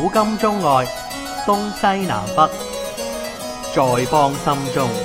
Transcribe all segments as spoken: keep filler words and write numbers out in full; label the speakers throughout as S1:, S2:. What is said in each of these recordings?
S1: 古今中外，東西南北，在邦心中。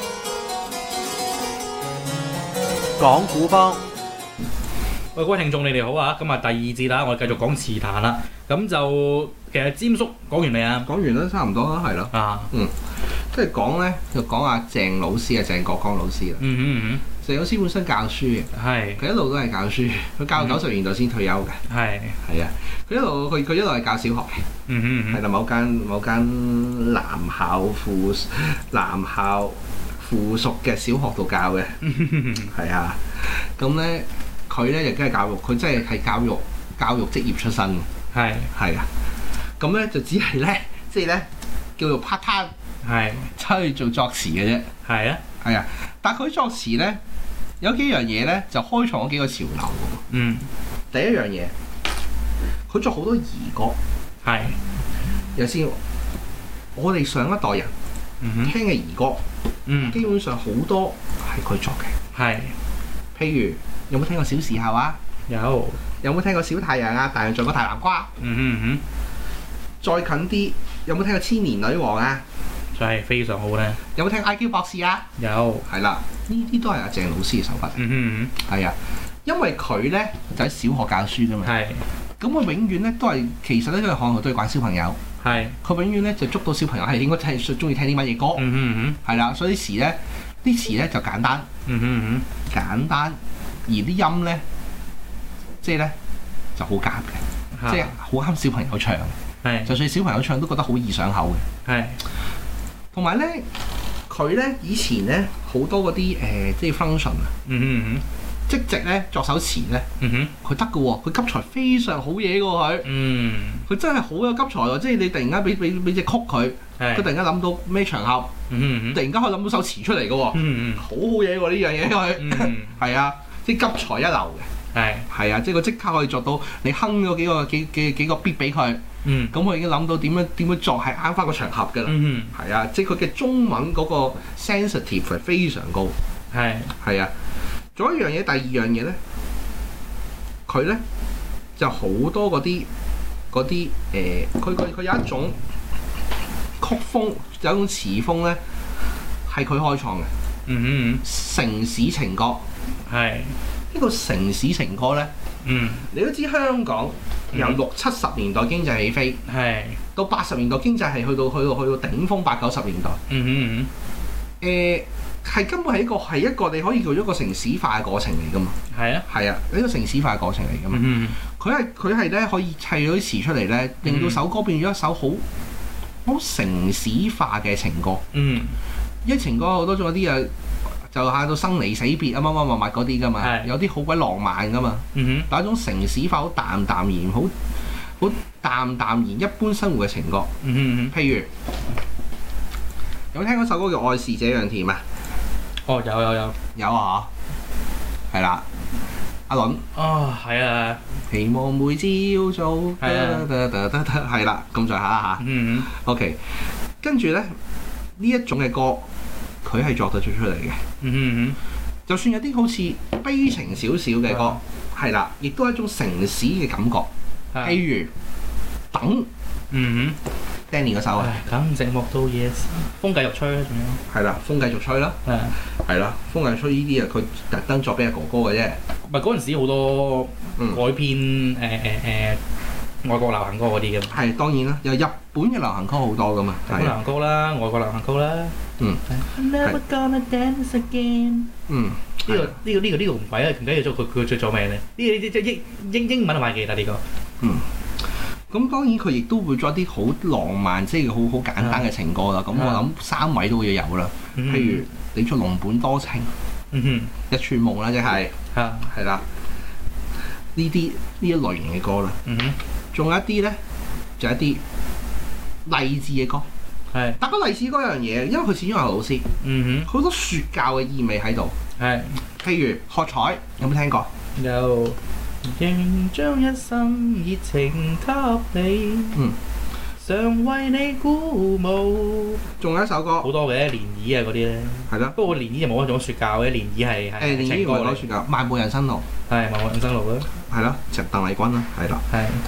S1: 講古邦。
S2: 喂，各位聽眾，你哋好啊！咁啊，第二節啦，我哋繼續講詞壇啦。咁就其實詹叔講完未啊？
S3: 講完啦，差唔多啦，係咯。
S2: 啊，
S3: 嗯，即係講咧，就講下鄭老師啊，鄭國江老師啦。
S2: 嗯嗯嗯
S3: 鄭老師本身教書嘅，
S2: 係
S3: 佢一路都係教書，佢教到九十年代先退休嘅。
S2: 係
S3: 係啊，佢一路佢佢一路係教小學嘅。
S2: 嗯嗯嗯
S3: 係啦，某間某間男校附男校附屬嘅小學度教嘅。係啊，咁咧佢咧亦都係教育，佢真係係教育教育職業出身嘅。
S2: 係
S3: 係啊，咁咧就只係咧，即係咧叫做 part time，
S2: 係
S3: 出去做作詞嘅啫。
S2: 係啊，
S3: 係啊，但係佢作詞咧有幾樣嘢咧就開創咗幾個潮流嘅。
S2: 嗯
S3: 第一樣嘢，佢作好多兒歌。
S2: 係
S3: 有先，我哋上一代人
S2: 嗯哼
S3: 聽嘅兒歌，
S2: 嗯
S3: 基本上好多係佢作嘅。
S2: 係
S3: 譬如有冇聽過小時候啊？
S2: 有
S3: 有冇聽過小太陽啊？大洋像個大南瓜。
S2: 嗯哼嗯
S3: 再近啲，有冇聽過千年女王啊？
S2: 哼，就係非常好咧。
S3: 有冇聽過 I Q 博士啊？
S2: 有
S3: 係啦，呢啲都係阿鄭老師嘅手筆嚟。
S2: 嗯
S3: 係啊，因為佢咧就喺小學教書噶嘛。
S2: 哼係
S3: 咁佢永遠咧都係，其實咧佢學校都係管小朋友。
S2: 係
S3: 佢永遠咧就捉到小朋友係應該聽中意聽啲乜嘢歌。
S2: 嗯哼嗯
S3: 係啦，所以啲詞咧，啲詞咧就簡單。
S2: 哼嗯哼
S3: 簡單，而啲音咧，即係咧就好夾嘅，
S2: 嗯
S3: 即係好啱小朋友唱。
S2: 係
S3: 就算小朋友唱都覺得好易上口嘅。
S2: 係
S3: 同埋咧，佢咧以前咧好多嗰啲誒，即係 function 啊，
S2: 嗯哼
S3: 即席咧作首詞咧，
S2: 嗯哼
S3: 佢得嘅喎，佢急才非常好嘢嘅喎，佢
S2: 嗯
S3: 佢真係好有急才喎，即係你突然間俾俾俾隻曲佢，
S2: 係
S3: 佢突然間諗到咩場合，
S2: 嗯
S3: 突然間可以諗到首詞出嚟嘅喎，
S2: 嗯
S3: 好好嘢喎呢樣嘢佢，
S2: 嗯
S3: 係啊，即係急才一流嘅。
S2: 係
S3: 係啊，即係佢即刻可以作到你哼咗幾個幾幾幾個 beat 俾佢，
S2: 嗯
S3: 咁我已經諗到點樣點樣作係啱翻個場合㗎啦。
S2: 嗯
S3: 係啊，即係佢嘅中文嗰個 sensitive 係非常高。
S2: 哼係
S3: 係啊，仲有一樣嘢，第二樣嘢咧，佢咧就好多嗰啲嗰啲誒，佢佢佢有一種曲風，有一種詞風咧係佢開創嘅。
S2: 嗯
S3: 城市情歌，
S2: 哼係
S3: 呢個城市情歌咧，
S2: 嗯
S3: 你都知香港由六七十年代經濟起飛，
S2: 係
S3: 到八十年代經濟係去到去到去到頂峰，八九十年代，
S2: 嗯
S3: 誒係根本係一個係一個你可以叫做一個城市化嘅過程嚟噶嘛。
S2: 哼係啊
S3: 係啊，呢個城市化嘅過程嚟噶嘛。
S2: 嗯
S3: 佢係佢係咧可以砌咗啲詞出嚟咧，令到首歌變咗一首好好城市化嘅情歌。
S2: 嗯
S3: 因為情歌好多種有啲啊，就下到生離死別啊乜乜乜乜嗰啲噶嘛，
S2: 係
S3: 有啲好鬼浪漫噶嘛。
S2: 嗯
S3: 但係一種城市化好淡淡然，好好淡淡然一般生活嘅情歌。
S2: 嗯
S3: 譬如有冇聽嗰首歌叫《愛是這樣甜》啊？
S2: 哦有有有
S3: 有啊，係啦，阿倫。
S2: 哦係啊
S3: 希望每朝早，
S2: 係啊
S3: 得得得得係啦，咁上下啦嚇。
S2: 嗯
S3: OK，跟住咧呢一種嘅歌，佢係作得出出嚟嘅。
S2: 嗯
S3: 就算有啲好似悲情少少嘅歌，係啦，亦都係一種城市嘅感覺。
S2: 哼
S3: 譬如等
S2: 嗯
S3: Danny 嗰首啊，
S2: 哼唉咁寂寞到夜風繼續吹啦仲有
S3: 係啦，風繼續吹啦，
S2: 係
S3: 係啦，風繼續吹呢啲啊，佢特登作俾阿哥哥嘅啫。
S2: 唔係嗰陣時好多
S3: 嗯
S2: 改編誒誒誒外國流行歌嗰啲嘅嘛，
S3: 係當然啦，有日本嘅流行歌好多噶嘛，
S2: 日本流
S3: 係啊，
S2: 行歌啦，外國流行歌啦。
S3: 嗯
S2: I'm never gonna dance again。
S3: 嗯，
S2: 呢個呢個呢個呢個唔鬼啊，唔緊要，做佢佢最做咩咧？呢個呢啲即英英英文我買記得呢個。
S3: 嗯，咁當然佢亦都會作啲好浪漫，即係好好簡單嘅情歌啦。咁我諗三位都會有啦。譬如你出儂本多情、
S2: 嗯
S3: 一串夢啦，即係
S2: 哼嚇
S3: 係啦，呢啲呢一類型嘅歌啦。
S2: 嗯哼
S3: 仲有一啲咧，就一啲勵志嘅歌。
S2: 係
S3: 但個勵志歌有樣嘢，因為佢始終係老師，
S2: 嗯
S3: 好多説教嘅意味喺度。
S2: 哼係
S3: 譬如喝彩，有冇聽過？
S2: 有仍將一生熱情給你，
S3: 嗯，
S2: 常為你鼓舞。
S3: 仲有一首歌
S2: 好多嘅漣漪啊嗰啲咧，
S3: 係啦，
S2: 不過漣漪就冇一種説教嘅，漣漪係係
S3: 誒連依
S2: 情歌嚟
S3: 唔係講説教，漫步人生路
S2: 係《漫步人生路》啦，
S3: 係啦，就鄧麗君啦，係啦。
S2: 係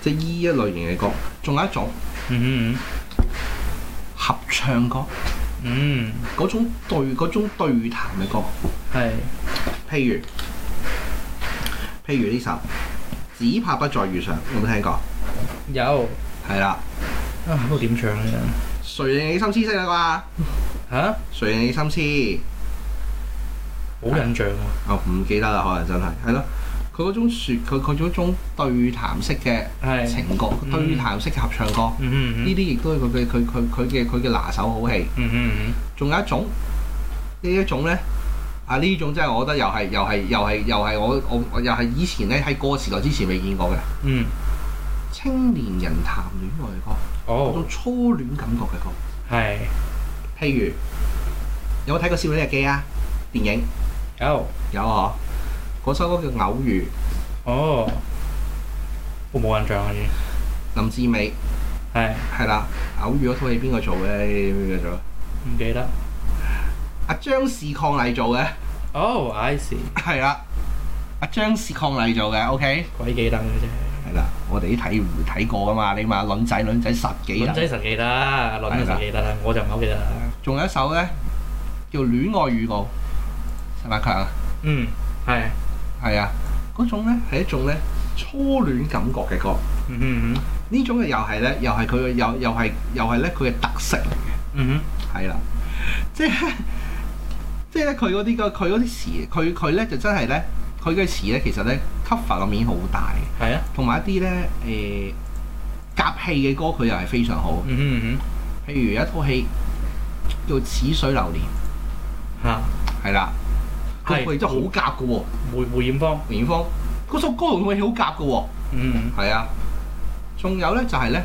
S3: 即係依一類型嘅歌。仲有一種
S2: 嗯
S3: 合唱歌，
S2: 嗯
S3: 嗰種對嗰種對談嘅歌，
S2: 係
S3: 譬如譬如呢首《只怕不再遇上》，有冇聽過？
S2: 有
S3: 係啦，
S2: 啊，嗰個點唱咧？
S3: 誰令你心痴識啦啩？
S2: 嚇，
S3: 誰令你心痴？
S2: 冇印象喎。
S3: 哦，唔記得啦，可能真係係咯。佢嗰種説，佢佢嗰種對談式嘅
S2: 係
S3: 情歌，
S2: 嗯
S3: 對談式嘅合唱歌，
S2: 嗯嗯
S3: 呢啲亦都係佢嘅佢佢佢嘅佢嘅拿手好戲。
S2: 嗯嗯嗯
S3: 仲有一種呢一種咧，啊呢種真係我覺得又係又係又係又係我我我又係以前咧喺歌時代之前未見過嘅
S2: 嗯
S3: 青年人談戀愛嘅歌，嗰
S2: 哦
S3: 種初戀感覺嘅歌。
S2: 係
S3: 譬如有冇睇過《少女日記》啊？電影
S2: 有
S3: 有啊，嗰首歌叫《偶遇
S2: 哦，我冇印象啊已經》，
S3: 林志美
S2: 係
S3: 係啦，《偶遇》嗰套戲邊個做嘅？邊個做？
S2: 唔記得
S3: 阿張氏伉儷做嘅，
S2: 哦，I see
S3: 係啦，阿張氏伉儷做嘅，OK。
S2: 鬼記得嘅啫。
S3: 係啦，我哋啲睇唔睇過噶嘛？你話卵仔卵仔實記啦。
S2: 卵仔實記得，卵就實記得啦，我就唔係好記得啦。
S3: 仲有一首咧叫《戀愛預告》，陳百強啊，
S2: 嗯，係，
S3: 係啊，嗰種咧係一種咧初戀感覺嘅歌。
S2: 嗯嗯嗯
S3: 呢種嘅又係咧，又係佢嘅又又係又係咧佢嘅特色嚟嘅。
S2: 嗯
S3: 係啦，即係即係咧佢嗰啲個佢嗰啲詞，佢佢咧就真係咧，佢嘅詞咧其實咧 cover 個面好大嘅，
S2: 係啊，
S3: 同埋一啲咧誒夾戲嘅歌佢又係非常好。
S2: 嗯嗯嗯
S3: 譬如有一套戲叫《似水流年
S2: 嚇，》，
S3: 係啦，
S2: 係
S3: 佢真係好夾嘅喎。
S2: 梅梅艷芳，
S3: 梅艷芳嗰首歌同套戲好夾嘅喎。
S2: 嗯
S3: 係啊，仲有咧就係咧，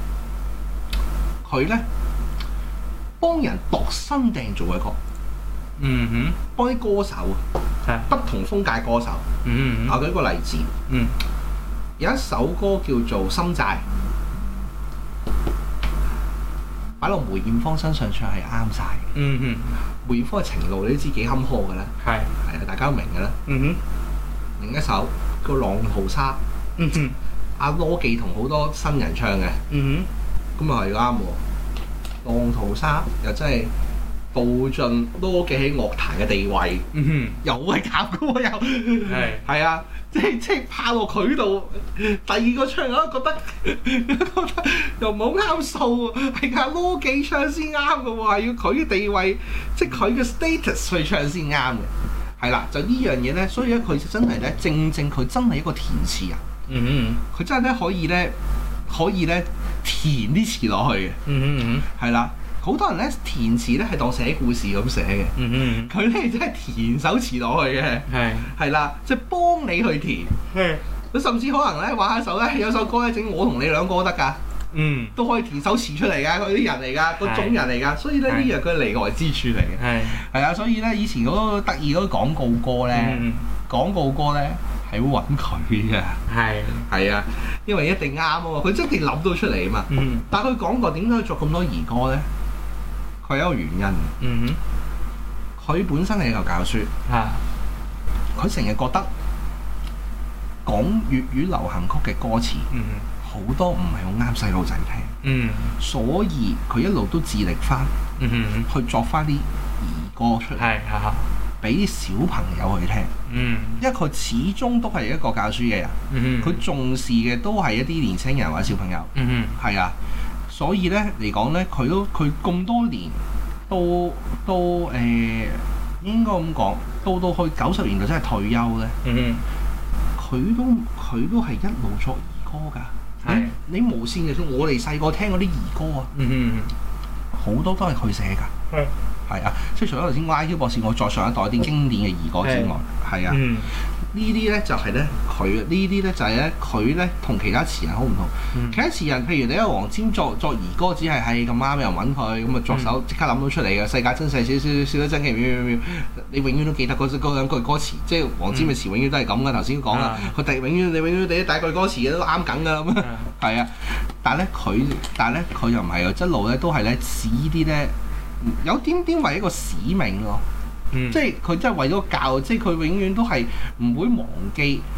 S3: 佢咧幫人度身訂做嘅歌，
S2: 嗯嗯
S3: 幫啲歌手
S2: 係，
S3: 不同風格歌手。
S2: 嗯
S3: 我舉一個例子，
S2: 嗯
S3: 有一首歌叫做《心債》，擺落梅艷芳身上唱係啱晒嘅。
S2: 嗯嗯
S3: 梅艷芳嘅情路你都知幾坎坷㗎啦，
S2: 係，
S3: 係啊，大家都明㗎啦。
S2: 嗯
S3: 另一首叫《浪淘沙》，
S2: 嗯嗯
S3: 阿羅記同好多新人唱嘅，
S2: 嗯
S3: 咁又係啱喎。浪淘沙又真係道盡羅記喺樂壇嘅地位，
S2: 嗯
S3: 又係夾嘅喎，又
S2: 係
S3: 係啊，即係即係拍落佢度。第二個唱我都覺得覺得又唔好啱數喎，係阿羅記唱先啱嘅喎，係要佢嘅地位，即係佢嘅 status 去唱先啱嘅。係啦，就呢樣嘢咧，所以咧佢真係咧，正正佢真係一個填詞人。
S2: 嗯
S3: 佢真係咧可以咧，可以咧填啲詞落去嘅，
S2: 嗯嗯
S3: 係啦。好多人咧填詞咧係當寫故事咁寫嘅，
S2: 嗯
S3: 佢咧真係填首詞落去嘅，
S2: 係
S3: 係啦，即係幫你去填。
S2: 係
S3: 佢甚至可能咧玩下手咧，有首歌咧整我同你兩個都得㗎，
S2: 嗯
S3: 都可以填首詞出嚟㗎。佢啲人嚟㗎，嗰種人嚟㗎，所以咧呢樣佢係離外之處嚟嘅。
S2: 係
S3: 係啊，所以咧以前嗰個得意嗰啲廣告歌咧，
S2: 嗯
S3: 廣告歌咧係會揾佢嘅。
S2: 係
S3: 係啊，因為一定啱啊嘛，佢真係諗到出嚟啊嘛。
S2: 嗯
S3: 但係佢講過點解作咁多兒歌咧？佢有一個原因。
S2: 嗯
S3: 佢本身係一個教書，
S2: 嚇
S3: 佢成日覺得講粵語流行曲嘅歌詞
S2: 嗯
S3: 好多唔係好啱細路仔聽，
S2: 嗯
S3: 所以佢一路都致力翻
S2: 嗯
S3: 去作翻啲兒歌出嚟，
S2: 係嚇
S3: 俾啲小朋友去聽。
S2: 嗯
S3: 因為佢始終都係一個教書嘅人，
S2: 嗯
S3: 佢重視嘅都係一啲年青人或者小朋友。
S2: 嗯
S3: 係啊，所以咧嚟講咧，佢都佢咁多年都都誒、呃、應該咁講，到到去九十年代真係退休咧，
S2: 嗯
S3: 佢都佢都係一路作兒歌㗎。
S2: 係
S3: 你你無線嘅，我哋細個聽嗰啲兒歌啊，
S2: 嗯
S3: 好多都係佢寫㗎。
S2: 係
S3: 係啊，即係除咗頭先 I Q 博士我再上一代啲經典嘅兒歌之外，係啊。
S2: 嗯
S3: 呢啲咧就係咧佢，呢啲咧就係咧佢咧同其他詞人好唔同。
S2: 嗯
S3: 其他詞人，譬如你一個黃霑作作兒歌，只係係咁啱有人揾佢，咁啊作手即刻諗到出嚟嘅。世界真細少少少得真奇妙妙妙，你永遠都記得嗰嗰兩句歌詞，即係黃霑嘅詞永遠都係咁嘅。頭先講啦，佢第永遠你永遠第一第一句歌詞都啱緊㗎咁。係啊，但係咧佢，但係咧佢又唔係啊，一路咧都係咧指啲咧有點點為一個使命咯。
S2: 嗯
S3: 即係佢真係為咗教，即係佢永遠都係唔會忘記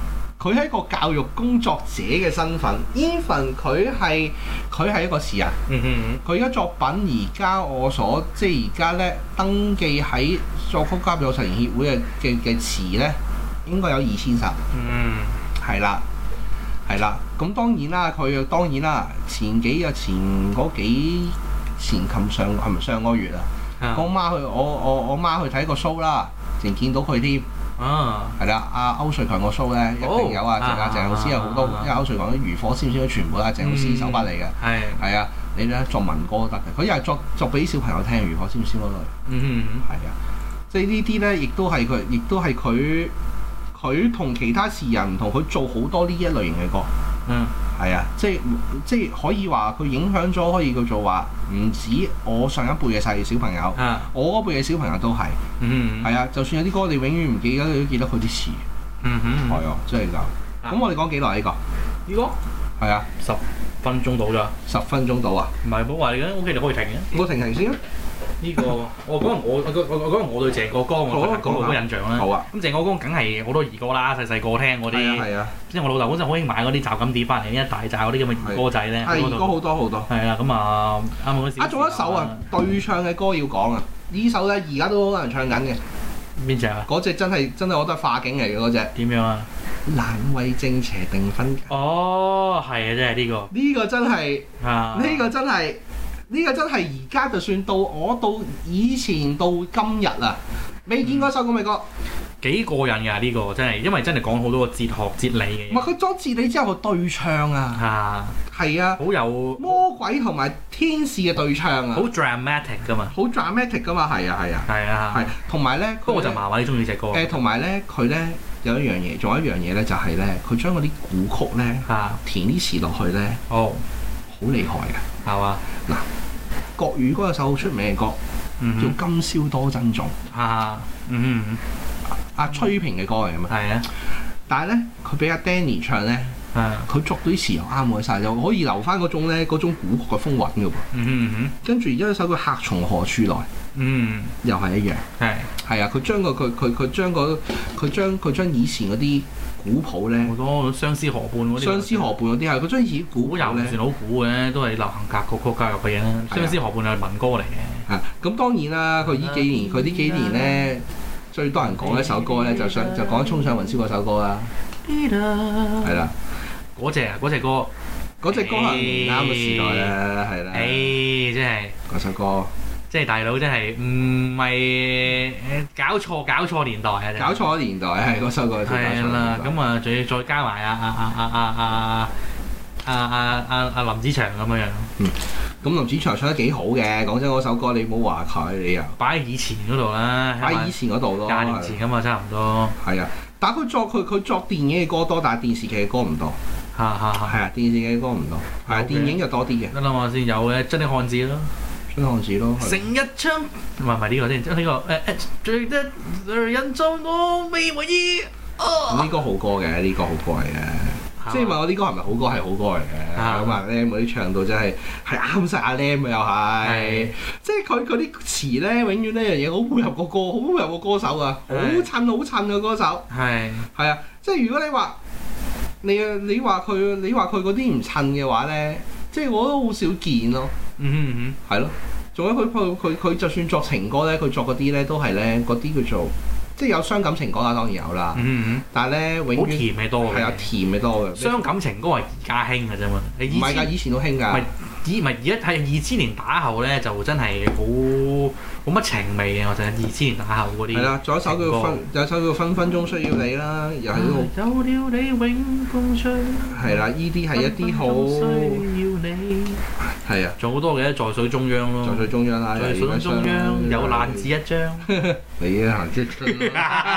S3: 佢係一個教育工作者嘅身份 ，even 佢係佢係一個詞人。
S2: 嗯哼
S3: 佢而家作品而家我所即係而家咧登記喺作曲家作詞人協會嘅嘅嘅詞咧，應該有二千首。
S2: 嗯，
S3: 係啦，係啦。咁當然啦，佢當然啦，前幾日前嗰幾前琴上係咪上個月啊？我媽去我我我媽去睇個 show 啦，淨見到佢添。
S2: 啊，
S3: 係啦，阿歐瑞強個 show 咧一定有啊，鄭阿鄭老師有好多，因為歐瑞強啲漁火燒燒全部都係鄭老師手筆嚟嘅。係係啊，你咧作民歌都得嘅，佢又係作作俾小朋友聽漁火燒燒嗰類。嗯嗯嗯，係啊，即係呢啲咧，亦都係佢，亦都係佢，佢同其他詞人唔同，佢做好多呢一類型嘅歌。嗯，係啊，即係即係可以話佢影響咗，可以叫做話唔止我上一輩嘅細小朋友，啊、我嗰輩嘅小朋友都係，嗯係啊，就算有啲歌你永遠唔記得，你都記得佢啲詞，嗯哼，係啊，真係㗎。咁、啊、我哋講幾耐呢個？呢個係啊，十分鐘到咋？十分鐘到啊？唔係冇話你嘅 ，O K 你可以停嘅。我停停先啊。呢、這個我講我我我我講我對鄭國江我講冇乜印象啦。好啊。咁鄭國江梗係好多兒歌啦，細細個聽嗰啲。係啊。即係我老豆嗰陣好興買嗰啲雜錦碟翻嚟，一大扎嗰啲咁嘅兒歌仔咧。係兒歌好多好多。係啊，咁啊啱嗰時。啊，仲有一首啊，對唱嘅歌要講啊！呢首咧而家都好多人唱緊嘅。邊隻啊？嗰隻真係真係我覺得化境嚟嘅嗰隻。點樣啊？難為正邪定分。哦，係啊，真係呢個。呢個真係啊！呢個真係。呢個真係而家就算到我到以前到今日啊，未見過首咁嘅歌，幾過癮㗎呢個真係，因為真係講好多個哲學哲理嘅嘢。唔係佢裝哲理之後，佢對唱啊，係啊，好有魔鬼同埋天使嘅對唱啊，好 dramatic 㗎嘛，好 dramatic 㗎嘛，係啊係啊，係啊係，同埋咧，不過我就麻麻地中意呢隻歌。誒，同埋咧，佢咧有一樣嘢，仲有一樣嘢咧，就係咧，佢將嗰啲古曲咧填啲詞落去咧，哦，好厲害㗎，係嘛嗱。國語嗰首好出名嘅歌，嗯、叫《今宵多珍重》。啊，嗯嗯阿崔萍嘅歌嚟㗎嘛。係啊。但係咧，佢俾阿 Danny 唱咧，佢作到啲詞又啱我晒，又可以留翻嗰種咧嗰種古曲嘅風韻㗎喎。嗯哼嗯跟住而家有首叫《客從何處來》。嗯。又係一樣。係。係啊，佢將個佢佢佢將個佢將佢將以前嗰啲古譜咧，好多相思河畔嗰啲，相思河畔嗰啲係佢將以前古又唔算好古嘅，都係流行格曲教育嘅嘢啦。相思河畔係民歌嚟嘅。係咁當然啦，佢呢幾年佢呢幾年咧最多人講一首歌咧，就上就講《衝上雲霄》嗰首歌啦。係啦，嗰隻啊嗰隻歌，嗰隻歌係唔啱嘅時代啦，係啦。誒，真係嗰首歌。即係大佬真係唔係搞錯搞錯年代啊！搞錯年代係嗰首歌。係啦，咁啊，仲要再加埋啊啊啊啊啊啊啊啊啊林子祥咁樣樣。嗯，咁林子祥唱得幾好嘅，講真嗰首歌你唔好話佢，你又擺喺以前嗰度啦，擺喺以前嗰度咯，廿年前咁啊，差唔多。係啊，但係佢作佢佢作電影嘅歌多，但係電視劇嘅歌唔多。嚇嚇嚇！係啊，電視劇嘅歌唔多，係啊，電影就多啲嘅。得啦，我先有嘅真啲漢字咯。真漢字咯，成日唱唔係唔係呢個先，即係呢個誒誒最得人做我未為意。呢歌好歌嘅，呢歌好歌嚟嘅。即係問我呢歌係咪好歌？係好歌嚟嘅。咁啊 Lam 嗰啲唱到真係係啱晒阿 Lam 嘅又係。即係佢佢啲詞咧，永遠呢樣嘢好配合個歌，好配合個歌手啊，好襯好襯嘅歌手。係係啊，即係如果你話你啊，你話佢你話佢嗰啲唔襯嘅話咧，即係我都好少見咯。嗯哼嗯哼，係咯，仲有佢佢佢佢就算作情歌咧，佢作嗰啲咧都係咧嗰啲叫做即係有傷感情歌啦，當然有啦。嗯哼，但係咧永遠好甜嘅多嘅，係啊甜嘅多嘅。傷感情歌係而家興嘅啫嘛，唔係㗎，以前都興㗎。以唔係而家睇二千年打後咧，就真係好冇乜情味嘅。我就係二千年打後嗰啲。係啦，仲有一首叫分，有一首叫分分鐘需要你啦，又係呢個。有了你永共聚。係啦，呢啲係一啲好。需要你。係啊，仲好多嘅，在水中央咯。在水中央啦，在水中央有爛紙一張。你啊，行即係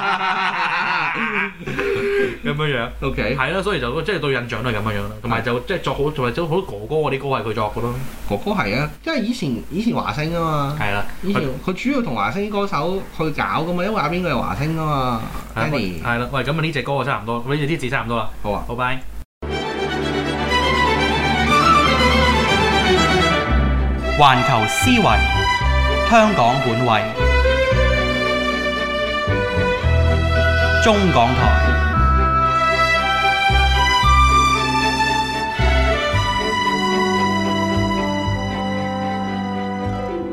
S3: 咁樣樣。OK。係咯，所以就即係對印象都係咁樣樣啦。同埋就即係作好，同埋做好多哥哥嗰啲歌係佢作嘅咯。哥哥係啊，因為以前以前華星啊嘛。係啦。以前佢主要同華星歌手去搞噶嘛，因為阿邊個係華星啊嘛。Danny。係啦，喂，咁啊呢隻歌啊差唔多，呢啲字差唔多啦。好啊，好拜。
S1: 環球思維，香港本位，中港台。